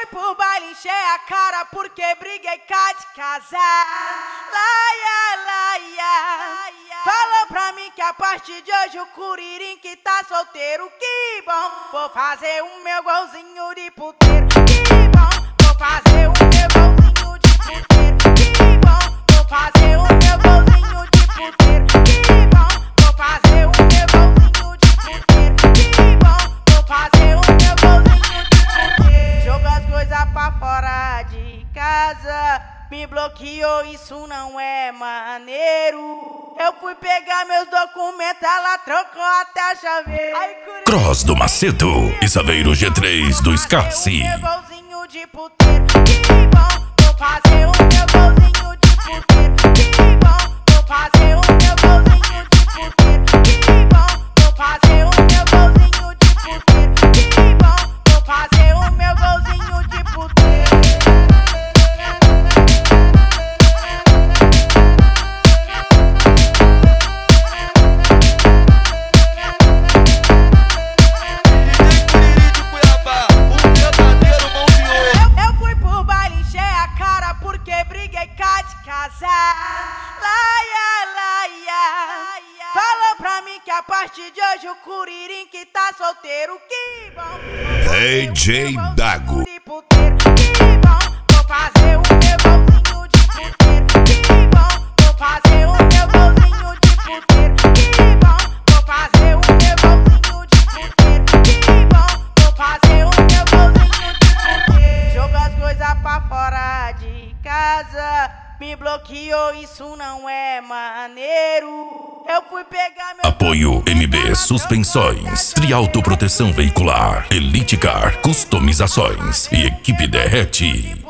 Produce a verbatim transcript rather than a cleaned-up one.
pro baile, encher a cara porque briguei cá de casar. Laia, laia. Falou pra mim que a partir de hoje o Curirim que tá solteiro. Que bom, vou fazer o meu golzinho de puteiro. Que bom, vou fazer o meu golzinho de puteiro. Que bom, vou fazer o meu golzinho de puteiro. Que bom, vou fazer o meu golzinho de puteiro. Que bom, vou fazer o meu golzinho de puteiro. Joga as coisas pra fora de casa. Me bloqueou, isso não é maneiro. Eu fui pegar meus documentos, ela trocou até a chaveira. Cross do Macedo e Saveiro G três do Scarce. Meu golzinho de puteiro. Que bom, vou fazer o meu golzinho de puteiro. Que bom, vou fazer o meu golzinho de puteiro. Que bom, vou fazer o meu golzinho de puteiro. Que bom, vou fazer o meu golzinho de puteiro. Laia, laia. Falou pra mim que a partir de hoje o Curirim que tá solteiro. Que bom, D J Dago. Que bom, vou fazer o meu golzinho de puteiro. Que bom, vou fazer o meu golzinho de puteiro. Que bom, vou fazer o meu golzinho de puteiro. Que bom, vou fazer o meu golzinho de puteiro. Joga as coisas pra fora de casa. Me bloqueou, isso não é maneiro. Eu fui pegar meu... Apoio M B Suspensões, Triauto Proteção Veicular, Elite Car Customizações e Equipe Derrete.